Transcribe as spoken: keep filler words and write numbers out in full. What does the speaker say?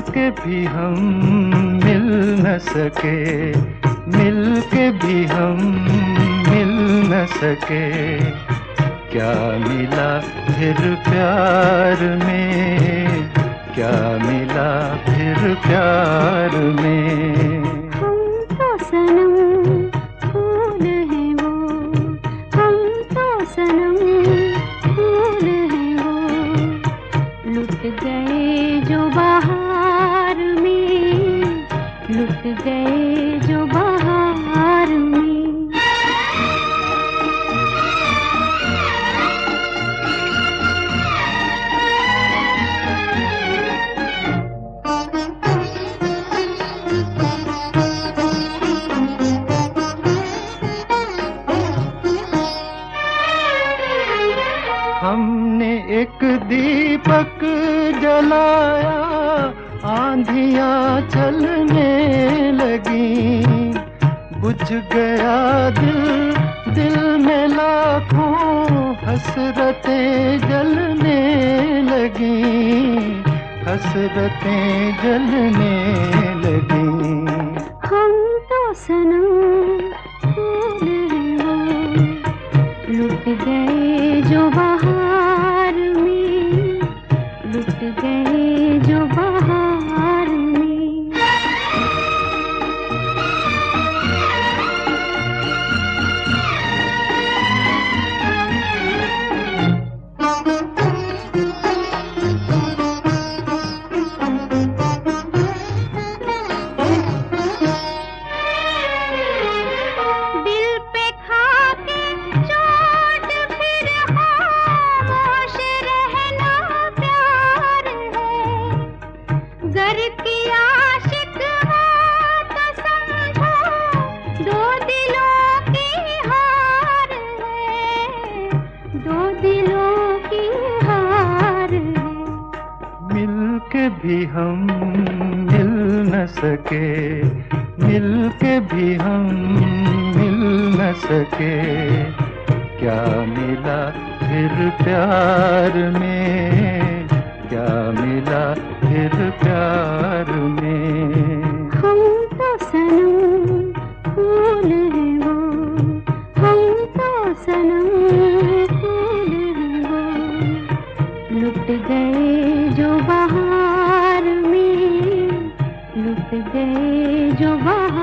के भी हम मिल न सके, मिल के भी हम मिल न सके। क्या मिला फिर प्यार में, क्या मिला फिर प्यार में। हम तो सनम फूल हैं वो, हम तो सनम फूल हैं वो, लुट गए जो बहार में, लुट गए जो बहार में। हमने एक दीपक जलाया, आंधियां चलने लगी। बुझ गया दिल, दिल में लाखों हसरतें जलने लगी, हसरतें जलने लगी। हम तो सनम फूल हैं वो, लुट गए जो बहार में, लुट गए जो बहार में। दिल पे खाके चोट फिर खामोश रहना प्यार है। गर की आशिक हो तो समझो दो दिलों की हार है, दो दिलों की हार है। मिल के भी हम मिल न सके, मिल के भी हम मिल न सके। क्या मिला फिर प्यार में, क्या मिला फिर प्यार में। हम तो सनम फूल हैं वो, हम तो सनम फूल हैं वो, लुट गए जो बहार में, लुट गए जो बहार